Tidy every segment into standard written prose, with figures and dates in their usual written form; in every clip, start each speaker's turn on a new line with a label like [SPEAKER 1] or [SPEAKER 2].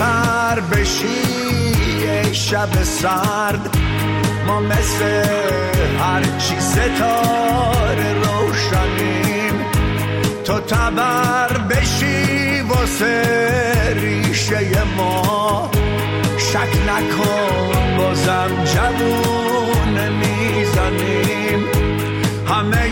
[SPEAKER 1] سر بشی شب سرد، ما مثل هرچی ستاره روشنیم، تو تبر بشی واسه ریشه ما، شک نکن بازم جوون میزنیم، همه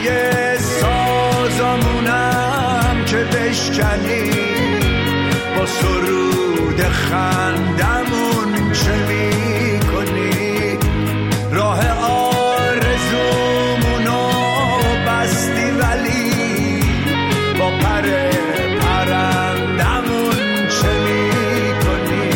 [SPEAKER 1] سازمونم که بشکنیم، با سرود خندمون چه میکنی، راه آرزومونو بستی ولی با پر پرندمون چه میکنی.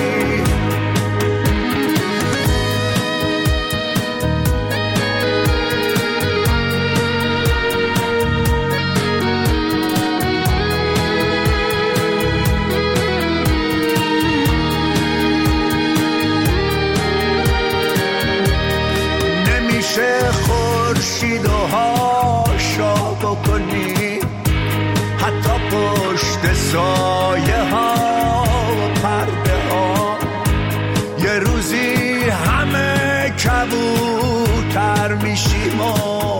[SPEAKER 1] نمیشه خورشید و هاشا بکنی، حتی پشت سایه ها و پرده ها، یه روزی همه کبوتر میشیم و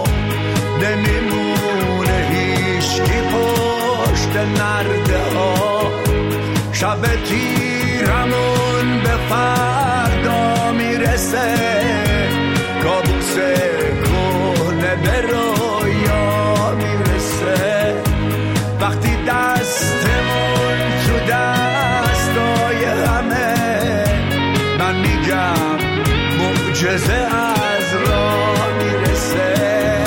[SPEAKER 1] نمیمونه هیچکی پشت نرده ها، شب تیرمون به فردا میرسه، کابوس کهنه به رویا میرسه، وقتی دستمون تو دستای همه، من میگم معجزه از راه میرسه.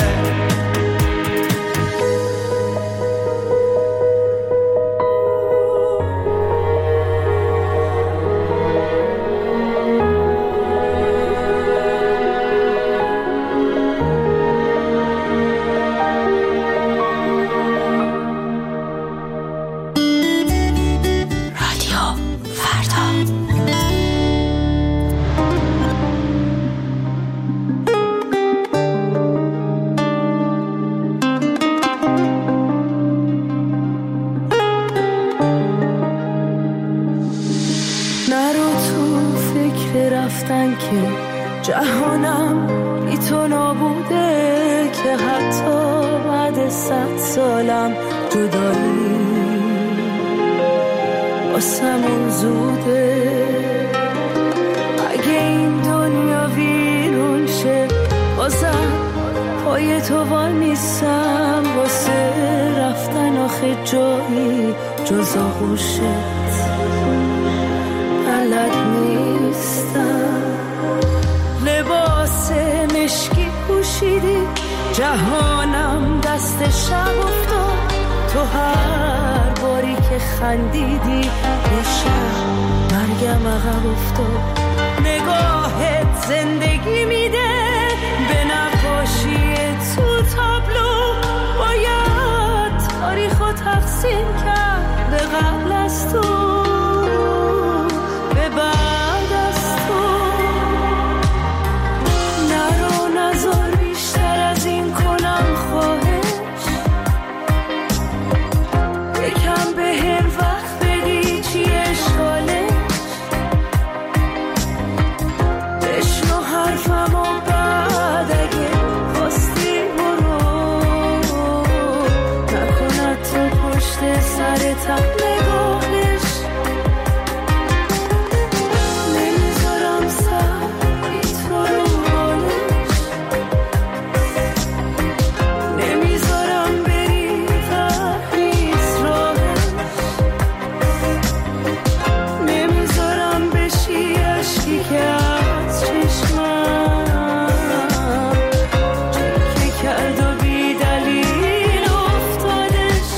[SPEAKER 2] جهانم بی تو نابوده که حتی بعد 100 سالم جدایی واسمون زوده. اگه این دنیا ویرون شه بازم پای تو وای نیستم، واسه رفتن آخه جایی جز آغوشت بلد نیستم. لباس مشکی پوشیدی، جهانم دست شب افتاد، تو هر باری که خندیدی یه شب مرگم عقب افتاد. نگاهت زندگی میده به نقاشی تو تابلو، باید تاریخو تقسیم کرد به قبل از تو به بعد از تو. نرو نزار بیشتر از این کنم خواهش، یکم به هر وقت بدی چی اشکالش، بشنو حرفم و بعد اگه خواستی برو، نکند تو پشت سرتم نگاهش. نمیذارم سر بی تو رو حالش، نمیذارم بری تحریز راهش، نمیذارم بشی عشقی که از چشمم چکه کرد و بی دلیل افتادش.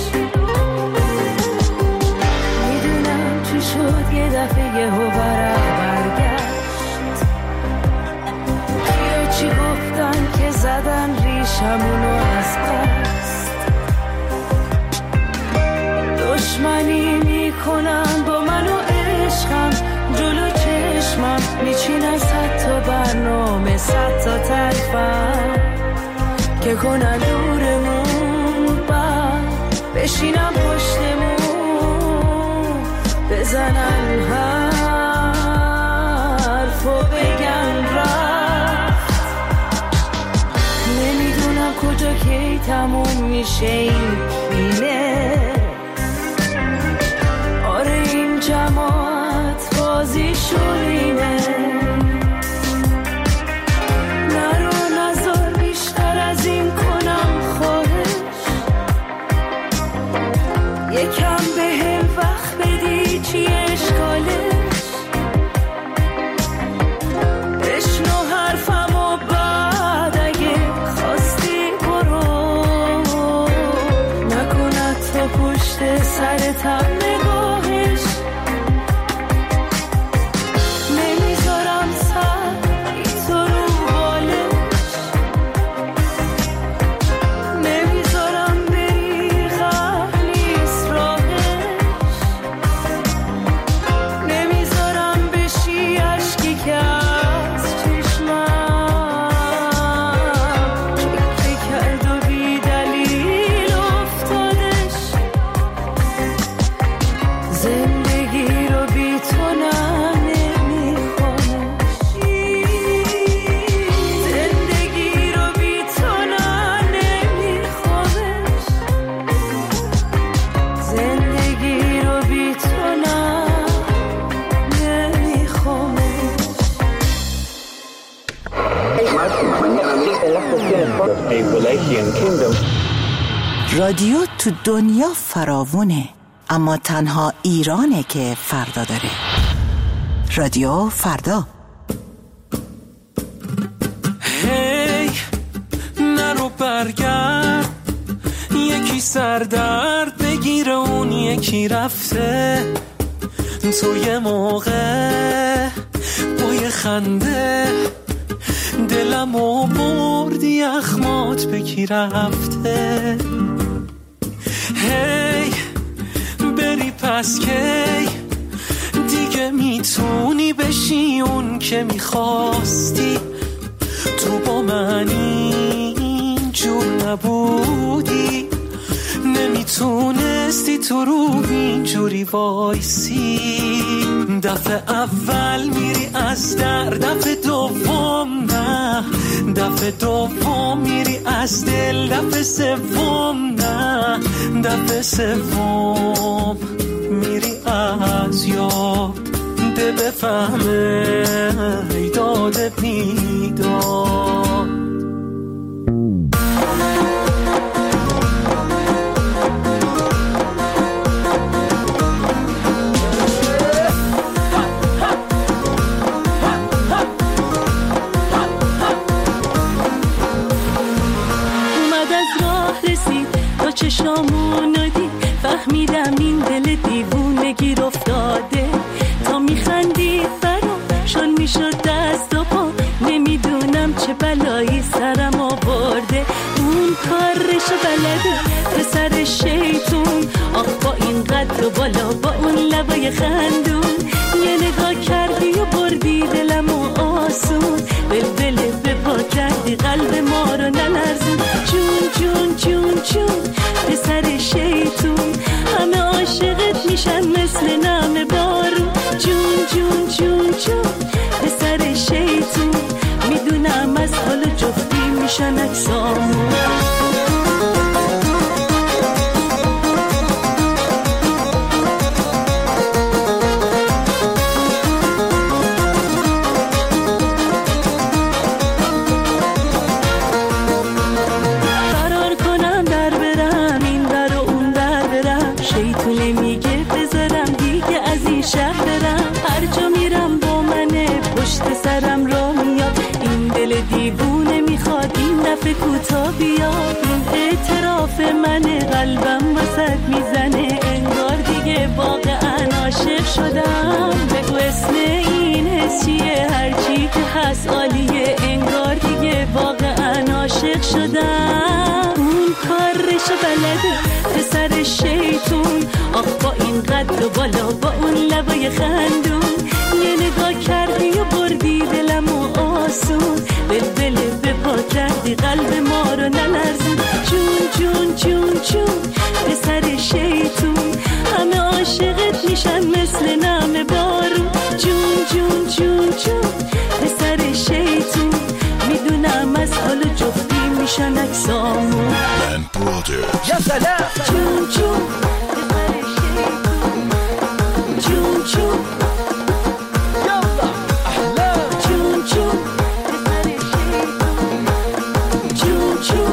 [SPEAKER 2] میدونم چی شد یه دفعه یه هو برگشت، کیا چی گفتن که زدن ریشمونو از قصد، دشمنی میکنن با من و عشقم، جلو چشمم میچینن 100 تا برنامه 100 تا طرفم که کنن دورمون، بعد بشینم پشتمون بزنن هم کجا کی تموم میشه این کینه؟ آره این جماعت بازی شورینه. نرو نزار بیشتر از این کنم خواهش، یکم به هم وقت بدی چی اشکالش؟ بشنو حرفم و بعد اگه خواستی برو، نکند تا پشت سرتم نگاهش. نمیذارم سعی تو رو بالش، نمیذارم بری غم نیست راهش، نمیذارم بشی عشقی که از چشمم چکه کرد و بی دلیل افتادش. زندگی رو بی تو نه نمیخوامش، زندگی رو بی تو نه نمیخوامش، زندگی رو بی تو نه نمیخوامش.
[SPEAKER 3] رادیو تو دنیا فراوونه، اما تنها ایرانه که فردا داره. رادیو فردا.
[SPEAKER 4] هی نرو برگرد، یکی سردرد بگیره اون یکی رفته. تو یه موقع با یه خنده دلمو بردی اخمات بکی رفته. هی بری پس کی دیگه میتونی بشی اون که میخواستی؟ تو با من اینجور نبودی، نمیتونستی تو رو اینجوری وایسی. دفعه اول میری از در، دفعه دوم نه، دفعه دوم میری از دل، دفعه سوم نه، دفعه سوم میری از یاد. ده بفهمه ای داده بیداد.
[SPEAKER 2] چشامونو دید فهمیدم این دل دیوونه گیر افتاده. تا میخندید برام شل میشد دست و پا، نمیدونم چه بلایی سرم آورده. اون کارشو بلده پسر شیطون، آخ با این قد و بالا با اون لبای خندون. یه نگاه کردی و بردی دلمو آسون، بلبل به پا کردی قلب ما رو نلرزون. جون جون جون جون پسر شیطون، همه عاشقت میشن مثل نم بارون. جون جون جون جون پسر شیطون، میدونم از حال جفتی میشن اجسامون. کوتا بیاد این اعتراف من، قلبم وسط میزنه انگار دیگه واقعا عاشق شدم. بگو اسم این حس چیه؟ هرچی که هست عالیه، انگار دیگه واقعا عاشق شدم. اون کارشو بلده پسر شیطون، آخ با این قد و بالا با اون لبای خندون. یه نگاه کردی و بردی دلمو آسون، بلبل به پا کردی قلب ما رو نلرزون. جون جون جون جون پسر شیطون، همه عاشقت میشن مثل نم بارون. جون جون جون جون پسر شیطون، میدونم از حال جفتی میشن اکسامون.
[SPEAKER 1] من برادر
[SPEAKER 2] یا سلام جون جون جون جون یالا احلا جون جون جون جون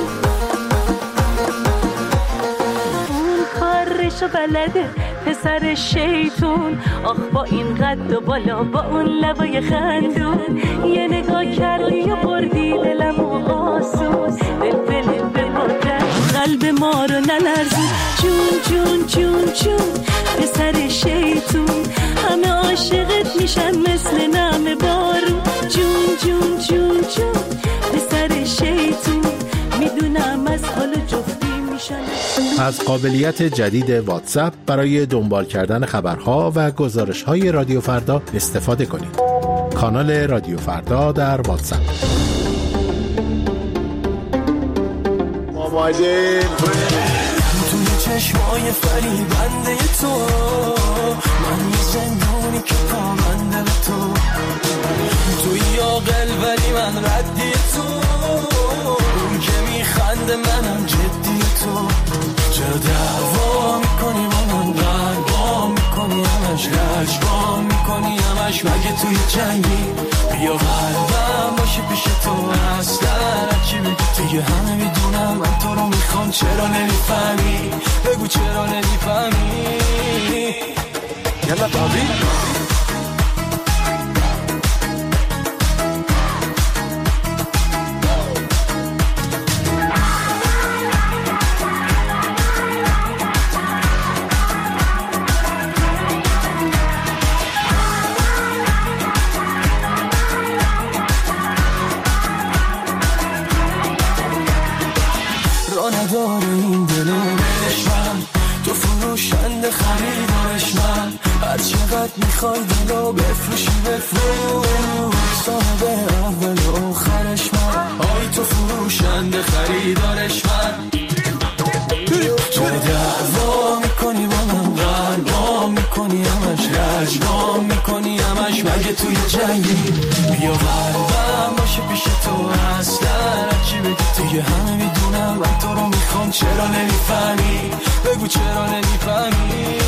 [SPEAKER 2] اون کارشو بلده پسر شیطون. آخ با این قد و بالا با اون لبای خندون، یه نگاه کردی و بردی دلم و آسون. دل ببردن قلب ما رو نلرزون. جون جون جون جون پسر شیطون، همه عاشقت میشن مثل نم بارون. جون جون جون جون پسر شیطون، میدونم از حال جفتی میشن.
[SPEAKER 5] از قابلیت جدید واتساپ برای دنبال کردن خبرها و گزارش‌های رادیو فردا استفاده کنید. کانال رادیو فردا در واتساپ.
[SPEAKER 1] آماده
[SPEAKER 4] توی چشمای فریبنده تو، من یه زندونی که پابنده به تو. توی عاقل ولی من ردی تو، اون که میخنده منم جدی تو. چرا دعوا میکنی با من، قلبا میکنی همش، رجبا میکنی همش، مگه توی جنگی؟ بیا قلبم باشه پیش تو، اصلا هرچی بگی دیگه همه میدونم من تو رو میخوام. چرا نمیفهمی؟ بگو چرا نمیفهمی؟
[SPEAKER 1] یلا بابی
[SPEAKER 4] نداره این دل من، تو فروشنده خریدارش من. هر چقدر میخوای دلو بفروشی بفروش، صاحب اول و آخرش من. آی تو فروشنده خریدارش من. تو دعوا میکنی با من، قلبا میکنی همش، رجبا میکنی همش، مگه توی جنگی؟ بیا قلبم باشه پیش تو، اصلا هرچی بگی دیگه همه میدونم من تو رو میخوام. چرا نمیفهمی؟ بگو چرا نمیفهمی؟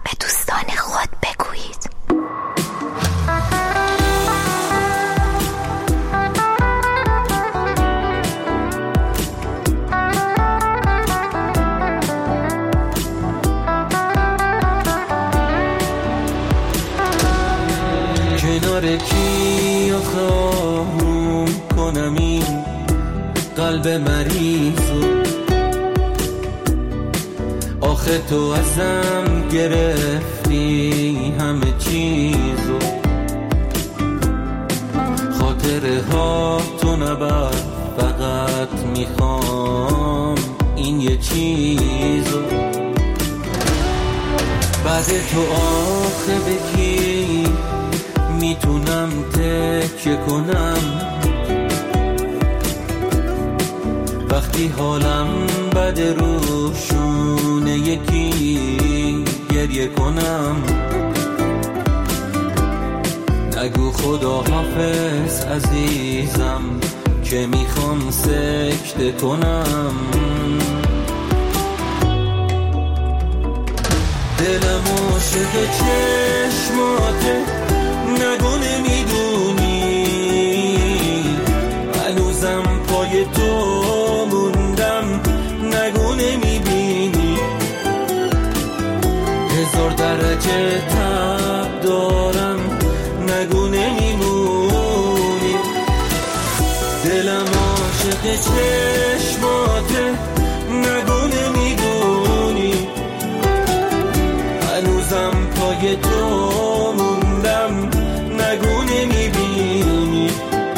[SPEAKER 6] به دوستان خود بگویید.
[SPEAKER 4] کنار کی آخوام کنم این قلب مریضو، آخه تو ازم گرفتی همه چیزو، خاطره ها تو نبر، فقط میخوام این یه چیزو. بعد تو آخه به کی میتونم تکیه کنم وقتی حالم بده، روشونه یکی گریه کنم. نگو خدا حافظ عزیزم که میخوام سکته کنم. دلم عاشق چشماته، نگو نمیدونی هنوزم پای تو موندم، نگو نمیبینی 1000 درجه تب دارم، نگو نمیمونی. دلم عاشق چشماته، نگو نمیدونی هنوزم پای تو موندم، نگو نمیبینی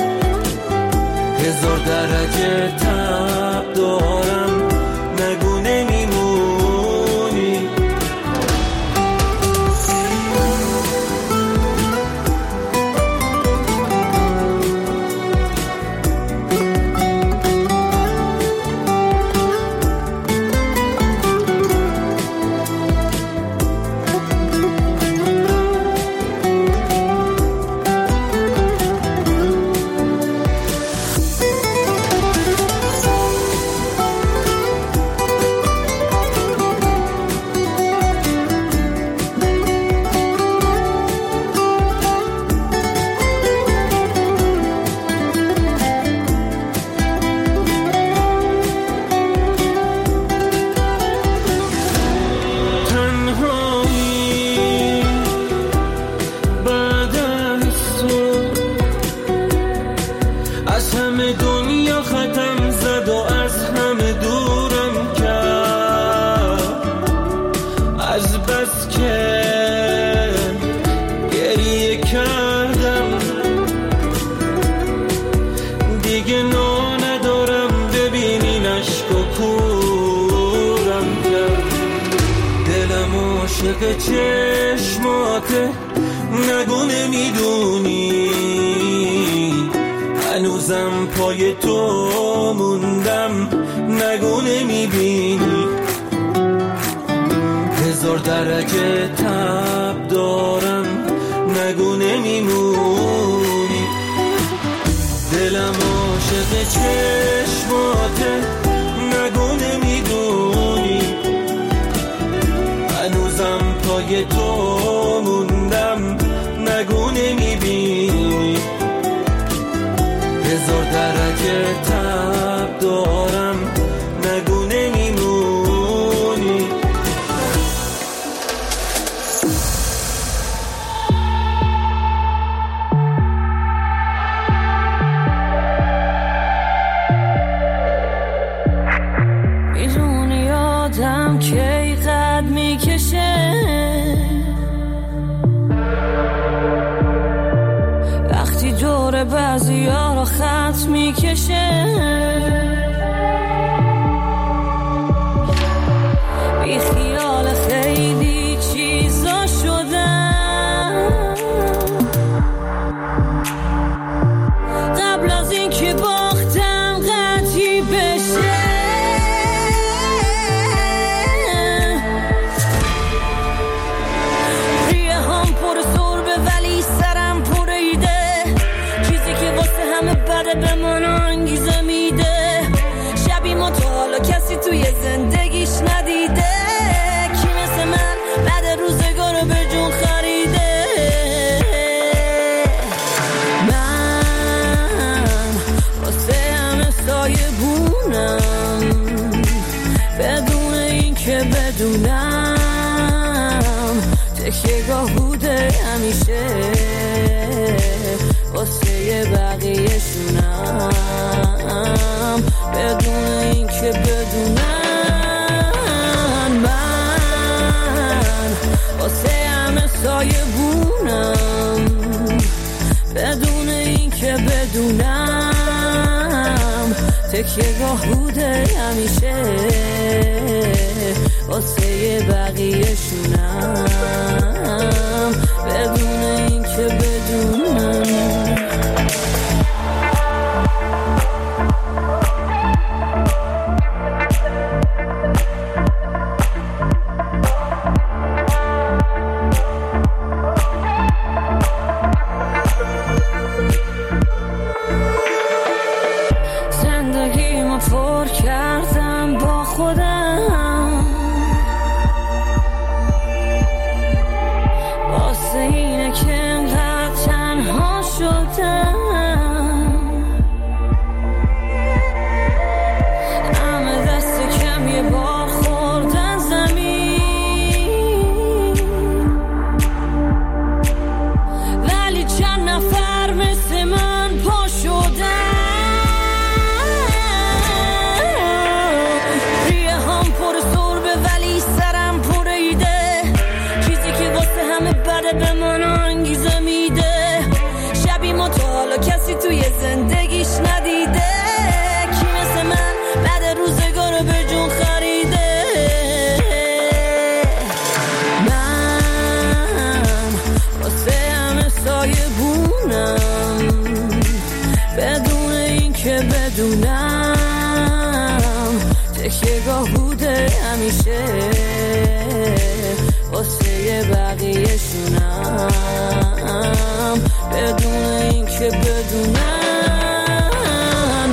[SPEAKER 4] 1000 درجه تب دارم، نگو نمیمونی. عاشق چشماته، نگو نمیدونی هنوزم پای تو موندم، نگو نمیبینی 1000 درجه تب دارم، نگو نمیمونی. دلم عاشق چشماته، نگو نمیدونی هنوزم پای تو موندم، نگو نمیبینی 1000 درجه تب دارم، نگو نمیمونی.
[SPEAKER 2] میدونی آدم کی قد میکشه وقتی دور بعضی ها رو خط میکشه، بی خیال خیلی چیزا شدم قبل از این که باختم قطعی بشه. ریه هم پر سربه ولی سرم پر ایده، چیزی که واسه همه بده به من انگیزه میده. بدونم تکیه‌گاه بوده همیشه واسه بقیه‌شونم بدون این که بدونم من واسه همه سایه بونم بدون این که بدونم تکیه‌گاه بوده همیشه واسه بقیه‌شونم بدون این که بدونم زندگیمو پر کردم با خودم واسه اینه که انقدر تنها شدم همه دست کم یه بار خوردن زمین ولی چند نفر مثل من پا شدن ریه هم پر سربه ولی سرم پر ایده چیزی که واسه همه بده به من انگیزه میده شبی ما تا حالا کسی توی زندگیش ندیده کی مثل من بعد روزگار به جون خریده من واسه همه سایه بونم بدون این که بدونم تکیه‌گاه بوده همیشه واسه بقیه‌شونم بدون این که بدونم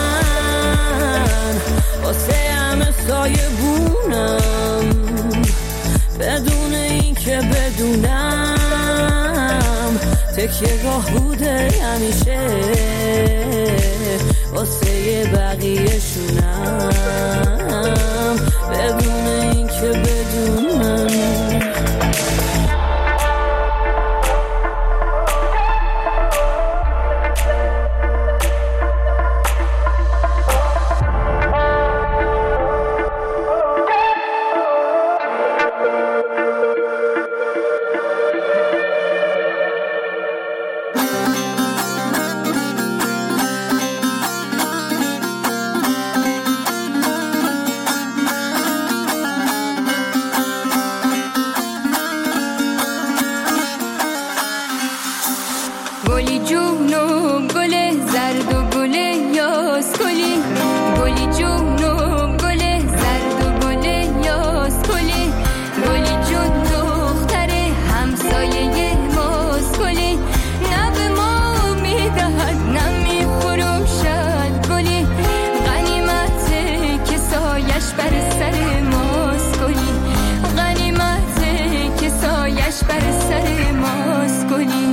[SPEAKER 2] من واسه همه سایه بونم بدون این که بدونم تکیه‌گاه بوده همیشه واسه بقیه‌شونم بدون این که بدونم
[SPEAKER 7] گلی جون و گل زرد و گل یاس گلی گلی جون و گل زرد و گل یاس گلی گلی جون دختر همسایه ماست گلی نه به ما میدهد نه میفروشد گلی غنیمته که سایش بر سر ماست گلی غنیمته که سایش بر سر ماست گلی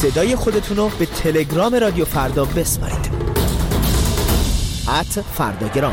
[SPEAKER 8] صدای خودتونو به تلگرام رادیو فردا بسپارید. @فرداگرام.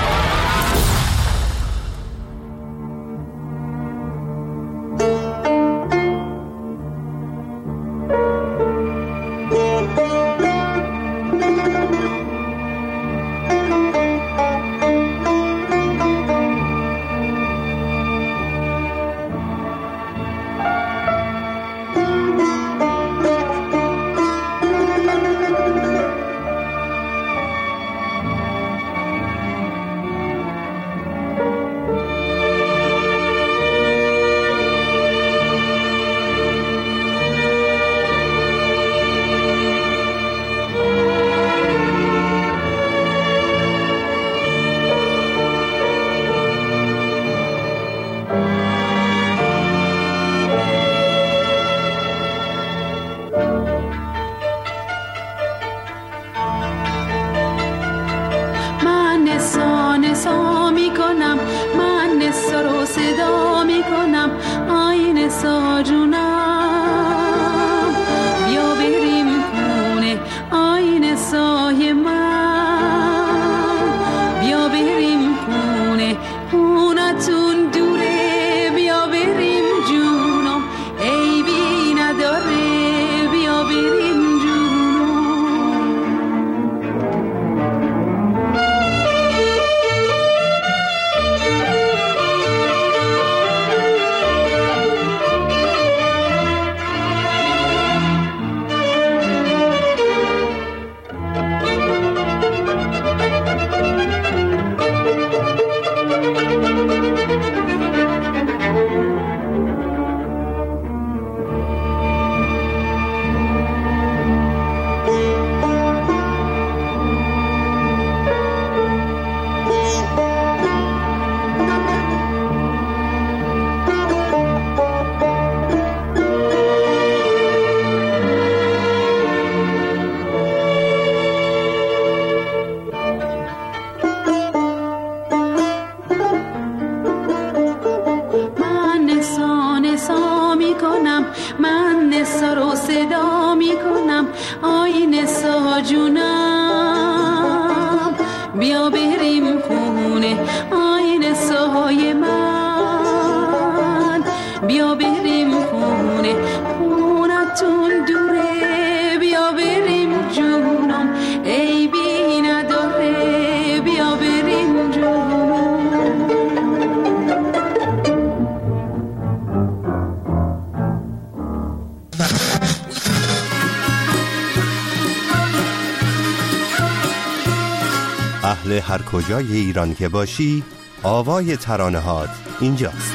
[SPEAKER 9] اهل هر کجای ایران که باشی، آوای ترانه‌هات اینجاست.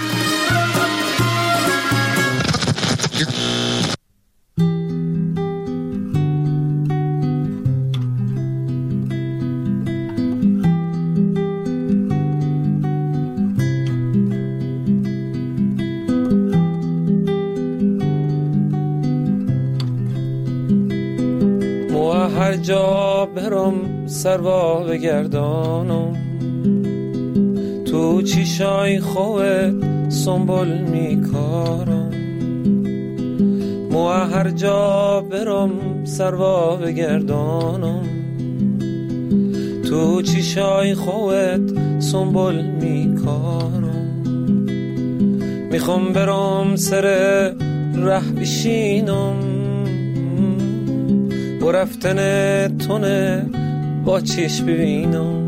[SPEAKER 10] هر جا برم سروا بگردانم، تو چیشای خوت سنبول میکارم. مو هر جا برم سروا بگردانم، تو چیشای خوت سنبول میکارم. میخوام برم سر ره بشینم، و رفتن تونه با چشم ببینم.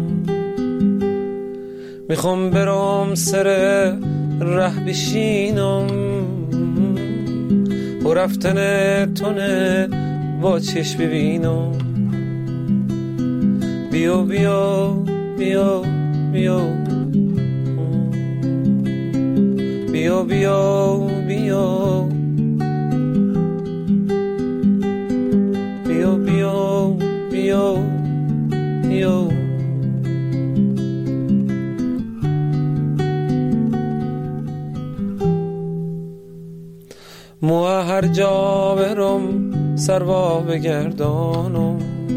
[SPEAKER 10] میخوام برم سر ره بشینم، و رفتن تونه با چشم ببینم. بیا بیا بیا بیا بیا بیا بیا بیا بیا بیا. مو هر جا برم سروا بگردانم،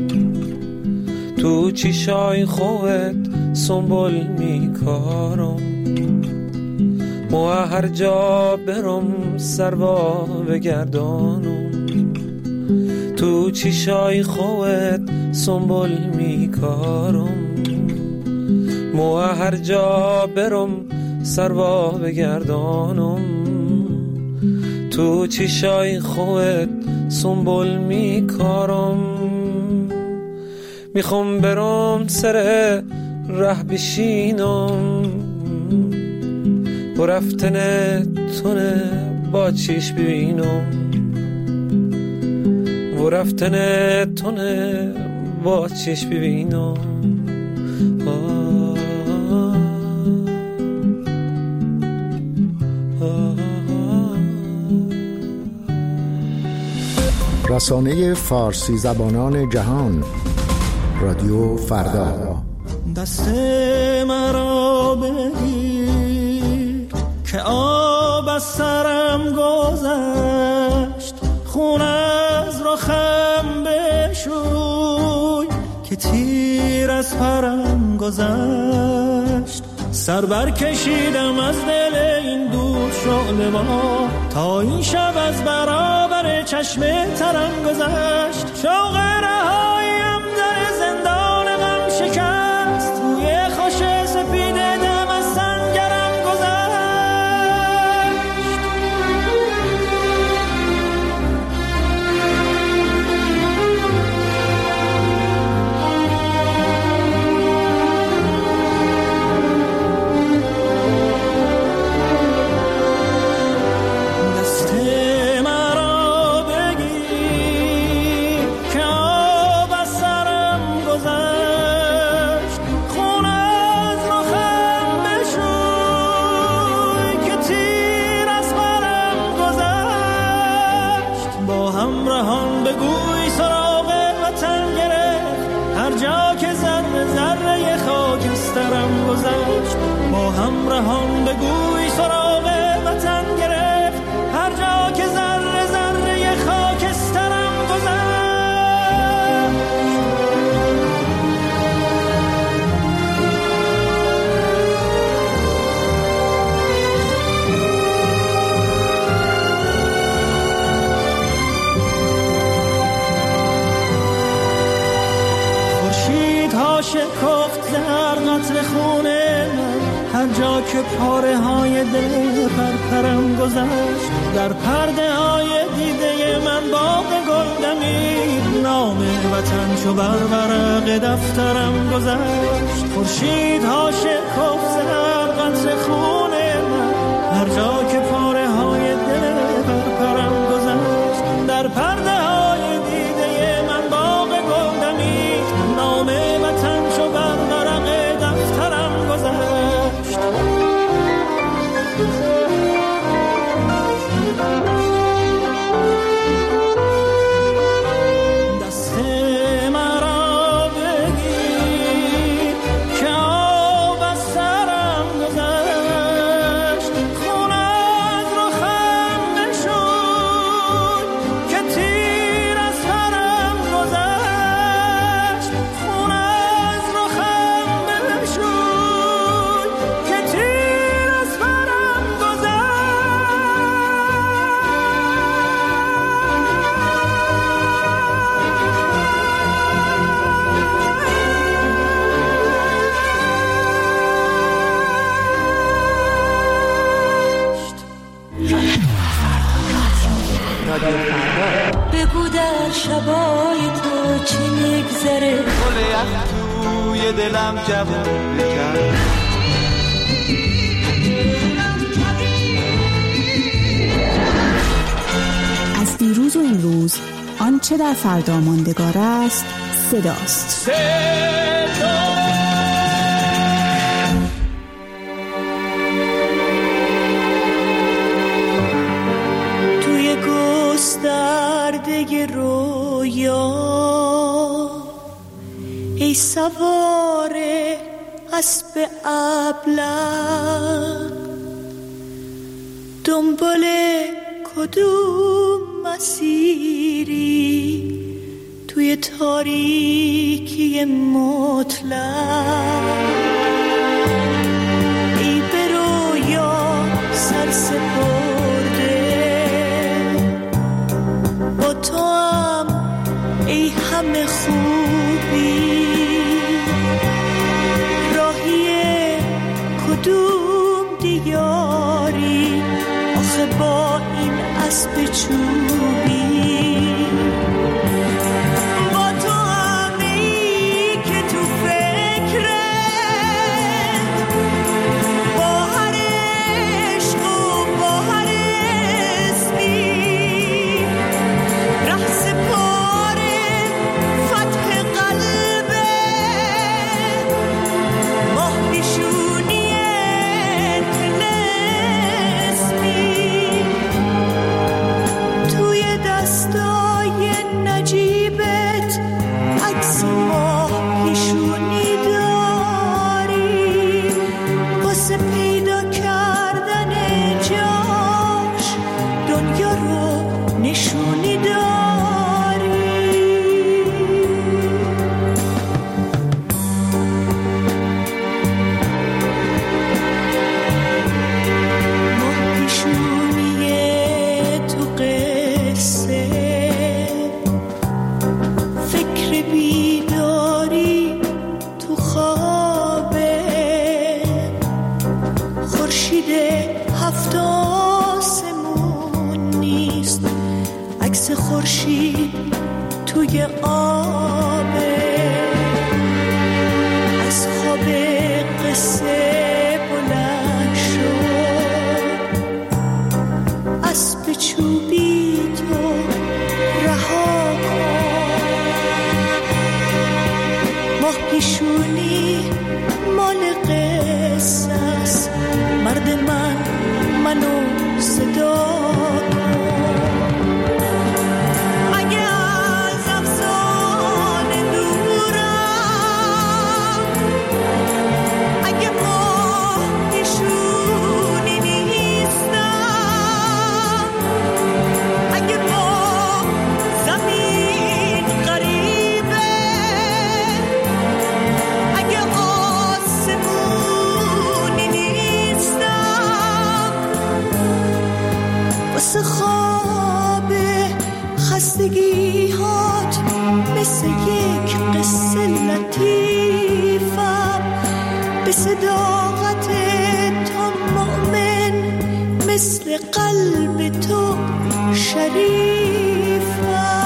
[SPEAKER 10] تو چیشای خوت سنبول میکارم. مو هر جا برم سروا بگردانم، تو چیشای خوت سنبول میکارم، مو هر جا برم سروا بگردانم، تو چیشای خوت سنبول میکارم، میخوام برم سر ره بشینم، و رفتن تونه با چیش ببینم، و رفتن تونه با چیش ببینم.
[SPEAKER 11] رسانه فارسی زبانان جهان، رادیو فردا.
[SPEAKER 12] دست مرا بگیر که آب از سرم گذشت، خون از رخم بشوی که تیر از پرم گذشت، سر بر کشیدم از دل این دود شعله با، تا این شب از برابر چشم ترم گذشت، شوق رهاییم در زندان غم شکست، توی خوش سپید دم از سنگرم گذشت. با همراهان بگوی سراغ وطن گرفت، هر جا که ذره ذره خاکسترم گذشت. خورشیدها شکفت در قطر خونه من، هر جا که پاره های دل پرپرم گذشت، در پرده های دیده من باغ گل دمید، نام وطن چو بر ورق دفترم گذشت. خورشیدها شکفت در قطر خون من، هر جا که پاره های دل پرپرم گذشت، در پرده های دیده من باغ گل دمید، نام وطن چو بر ورق دفترم گذشت.
[SPEAKER 2] بگو در شبای تو چی میگذره،
[SPEAKER 4] گل یخ توی دلم جوون بکرد،
[SPEAKER 13] از دیروز و امروز آنچه در فردا ماندگار است صداست.
[SPEAKER 2] توی گسترده رویا ای سوار اسب ابله، دنبال کدوم مسیری توی تاریکی مطلق، ای به رویا سر سپرده با تو هم
[SPEAKER 12] خوبی راهی کدوم دیاری آخه با این اسب چوبی با تو همی که تو فکرت با هر عشق و با هر اسمی ره سپاره فتح قلبه ماه پیشونی تلسمی توی دستای نجیبت عکس ماه پیشونی داری واسه پیدا کردن جاش دنیا رو نشونی داری ماه پیشونی تو قصه فکر بیداری تو خوابه خورشید هفت آسمون نیست عکس خورشید توی آبه از خواب قصه بلند شد اسب چوبی تو رها کن ماه پیشونی مال قصه است مرد منو صدا کن اگه از افسانه دورم اگه ماه پیشونی نیستم اگه با زمین غریبه اگه آسمونی نیستم واسه خواب خستگی هات مثل یک قصه لطیفم به صداقت تو مؤمن مثل قلب تو شریفم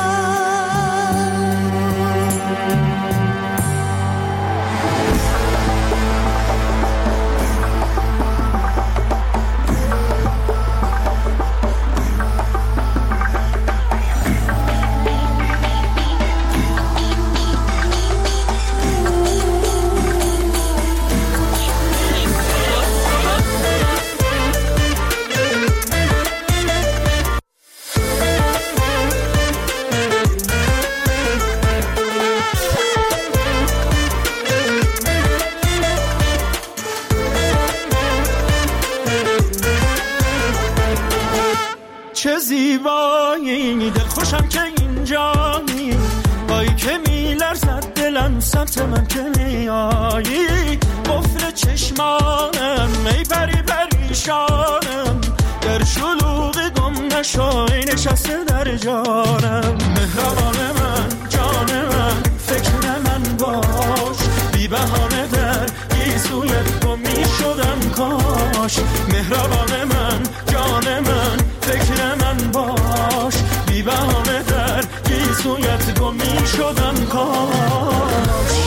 [SPEAKER 12] چه زیبایی دل خوشم که اینجایی بایی که میلرزد دلم سمت من که میایی قفل چشمانم ای پری پریشانم در شلوغ گم نشای نشسته در جانم مهربان من جان من فکر من باش بی بهانه در گیسویت گم میشدم کاش مهربان من جان من فکر من باش بی بهانه در گیسویت گم میشدم کاش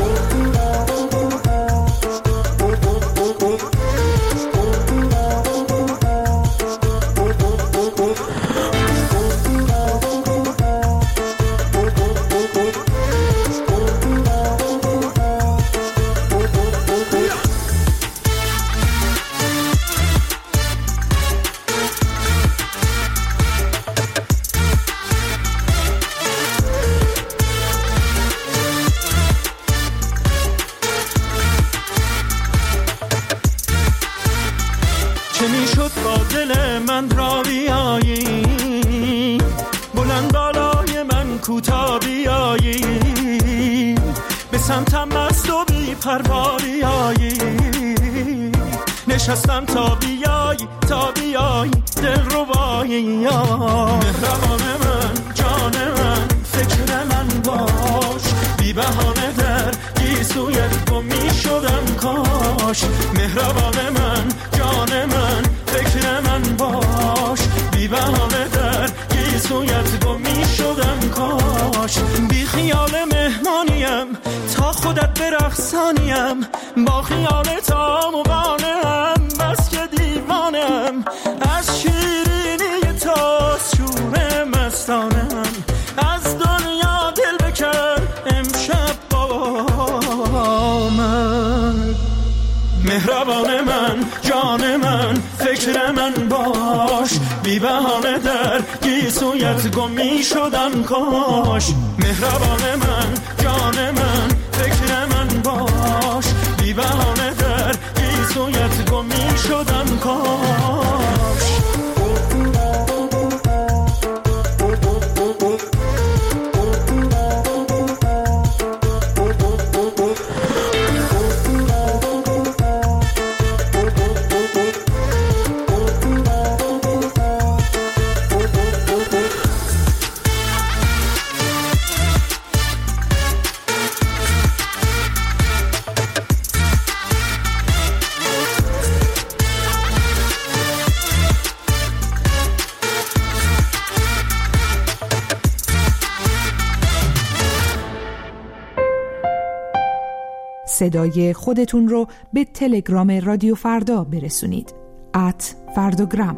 [SPEAKER 12] چه میشد با دل من را بیایی بلند بالای من کوتا بیایی به سمتم مست و بی پروا بیایی نشستم تا بیایی دل ربایی مهربان من جان من فکر من باش گم می شدم کاش. مهربان من، جان من، فکر من باش. بی بهانه در گیسویت گم می شدم کاش. بی خیال مهمانیم تا خودت برقصانیم، با خیال تا مقانم بس که دیوانم. از شیرینی تا شور مستانم، از دنیا دل بکن امشب با من. مهربان من، جان من، فکر من باش. بی بهانه در گیسویت گم می شدم کاش. مهربان من، جان من، فکر من باش. بی بهانه در گیسویت گم می شدم کاش.
[SPEAKER 14] صدای خودتون رو به تلگرام رادیو فردا برسونید. @فرداگرام.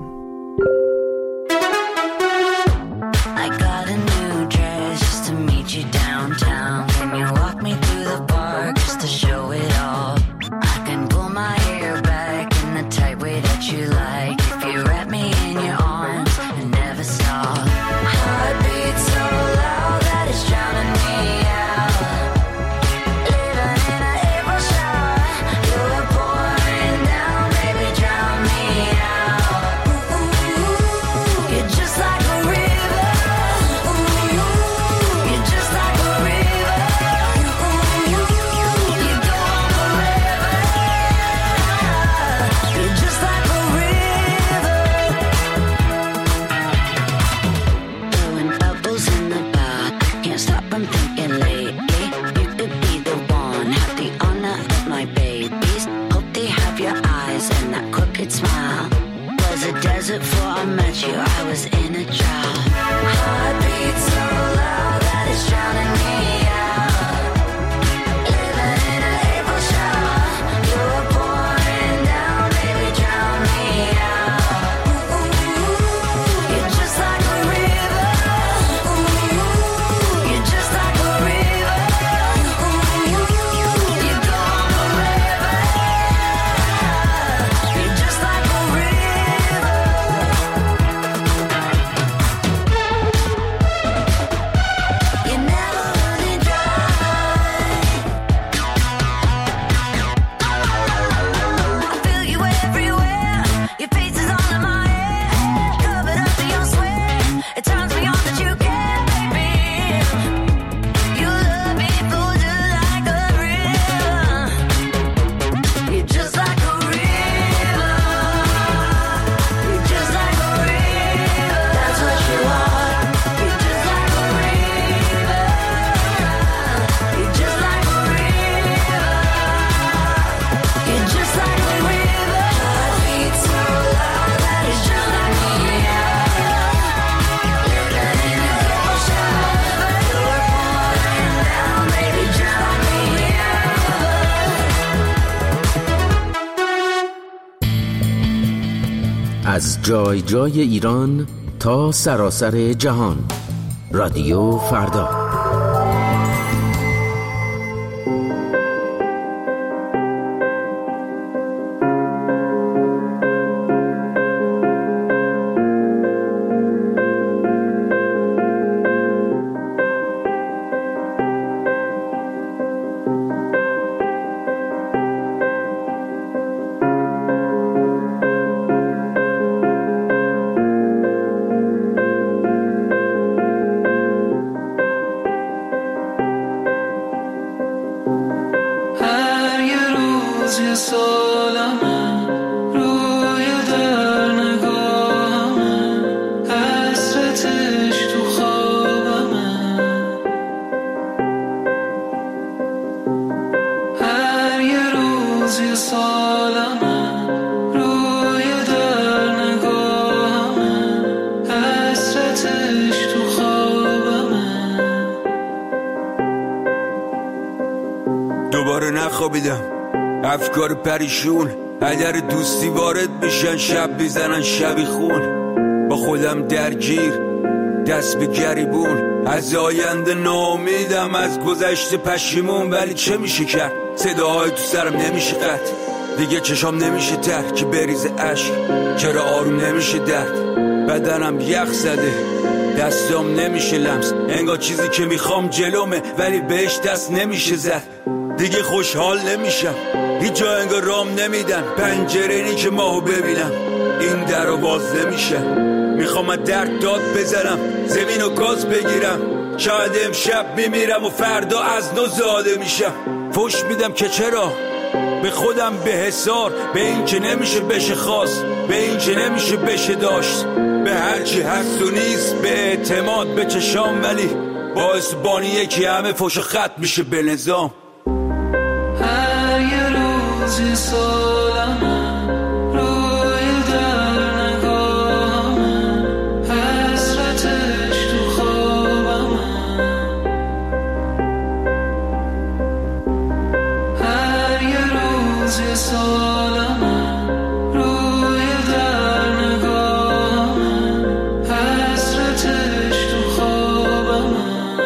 [SPEAKER 15] از جای جای ایران تا سراسر جهان، رادیو فردا.
[SPEAKER 16] خوابیدم، افکار پریشون اگر دوستی وارد میشن، شب بیزنن شبی خون، با خودم درگیر دست به گریبون، از آینده ناامیدم، از گذشته پشیمون. ولی چه میشه کرد؟ صداهای تو سرم نمیشه قطع، دیگه چشام نمیشه تر که بریز عشق، چرا آروم نمیشه درد، بدنم یخ زده، دستام نمیشه لمس، انگار چیزی که میخوام جلومه ولی بهش دست نمیشه زد. دیگه خوشحال نمیشم، هیچ جا انگار رام نمیدن، پنجره نی که ماهو ببینم، این در رو باز نمیشه. میخوام از درد داد بزنم، زمین و گاز بگیرم، شاید امشب میمیرم و فردا از نو زاده میشم. فوش میدم که چرا به خودم به حسار، به این که نمیشه بشه خواست، به این که نمیشه بشه داشت، به هرچی هست و نیست، به اعتماد به چشام، ولی باعث بانیه که همه فوش خط میشه به نظام.
[SPEAKER 4] هر یه روزی سالمه روی در نگاهمه، حسرتش تو خوابمه، هر یه روزی سالمه روی در نگاهمه، حسرتش تو خوابمه.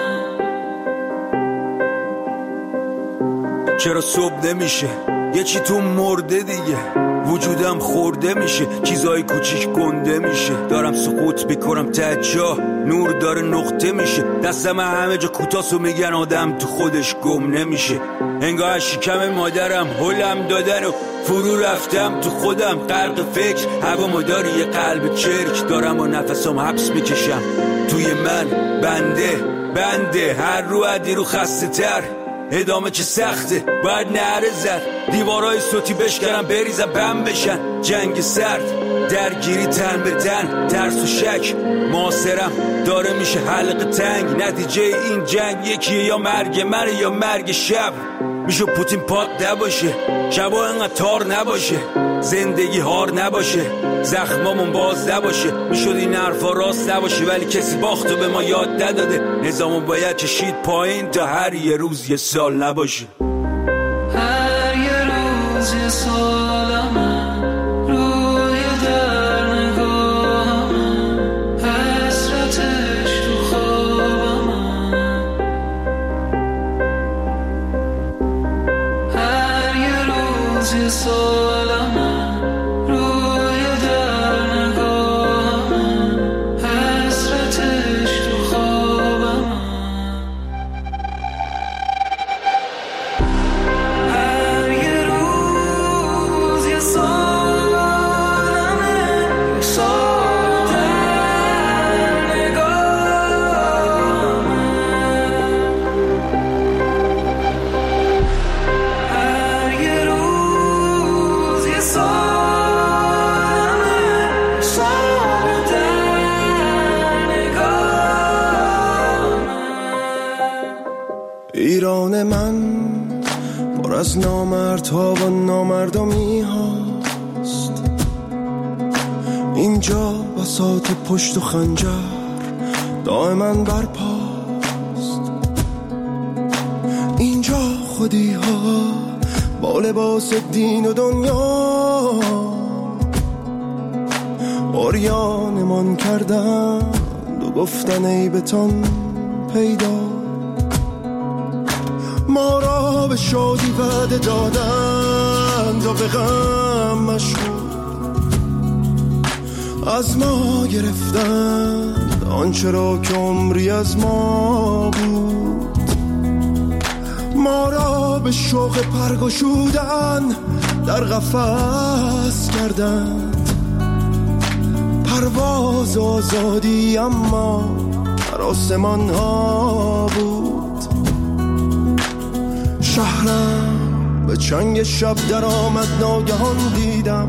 [SPEAKER 16] چرا صبح نمیشه؟ یه چی تو مرده دیگه، وجودم خورده میشه، چیزای کوچیک گنده میشه، دارم سقوط میکنم ته جا، نور داره نقطه میشه، دستم همه جا کوتاسو میگن آدم تو خودش گم نمیشه، انگار از شکم مادرم هلم دادن و فرو رفتم تو خودم، غرق فکر هوا مداری یه قلب چرک، دارم و نفسم حبس میکشم توی من، بنده هر رو عدی رو خسته تر، ادامه چه سخته باید نعره زد، دیوارای صوتی بشکنم بریزم بم بشن، جنگ سرد درگیری تن به تن، ترس و شک معاصرم داره میشه حلقه تنگ، نتیجه این جنگ یکیه، یا مرگ منه یا مرگ شب، میشه پوتین پاک نباشه، شبا انقدر تار نباشه، زندگی هار نباشه، زخمامون باز نباشه، میشد این حرفا راست نباشه، ولی کسی باختو به ما یاد نداده، نظامو باید چشید پایین تا هر یه روز یه سال نباشه.
[SPEAKER 4] هر یه روز یه سالمه روی در نگاهمه، حسرتش تو خوابمه، هر یه روز یه سالمه روی در نگاهمه، حسرتش تو خوابمه. هر یه روز یه سالمه، سال در نگاهمه، هر یه روز یه سالمه، سال در نگاهمه.
[SPEAKER 17] ایران من پر از نامردها و نامردمی هاست، اینجا بساط پشت و خنجر دائما برپاست، اینجا خودی ها با لباس دین و دنیا عریانمان کردند و گفتن ای بتان پیدا، ما را به شادی وعده دادند و به غم مشغول، از ما گرفتند آنچه را که عمری از ما بود، ما را به شوق پرگشودن در قفس کردند، پرواز آزادی اما در آسمان ها بود، شهرم به چنگ شب در آمد ناگهان دیدم،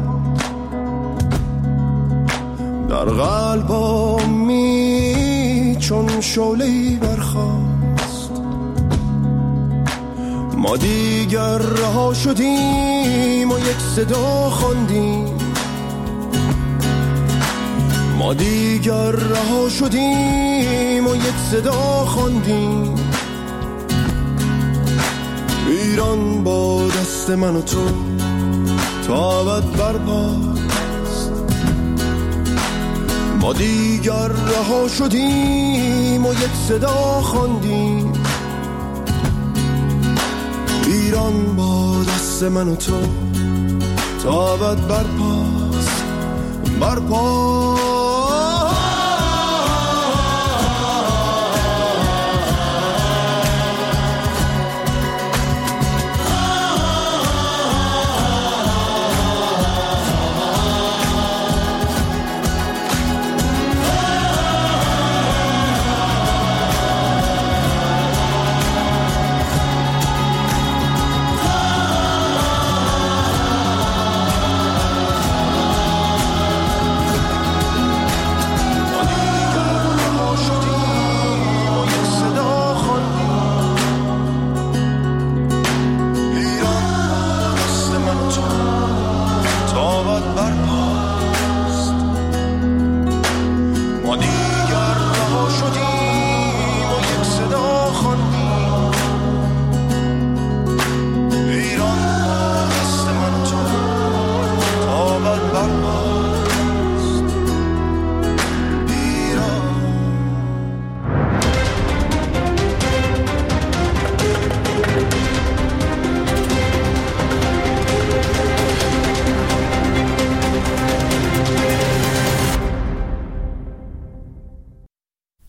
[SPEAKER 17] در قلب می چون شعله‌ای برخاست، ما دیگر رها شدیم و یک صدا خواندیم، ما دیگر رها شدیم و یک صدا خواندیم، ایران با دست من و تو تا ابد برپاست. ما دیگر رها شدیم و یک صدا خواندیم ایران با دست من و تو تا ابد برپاست. برپاست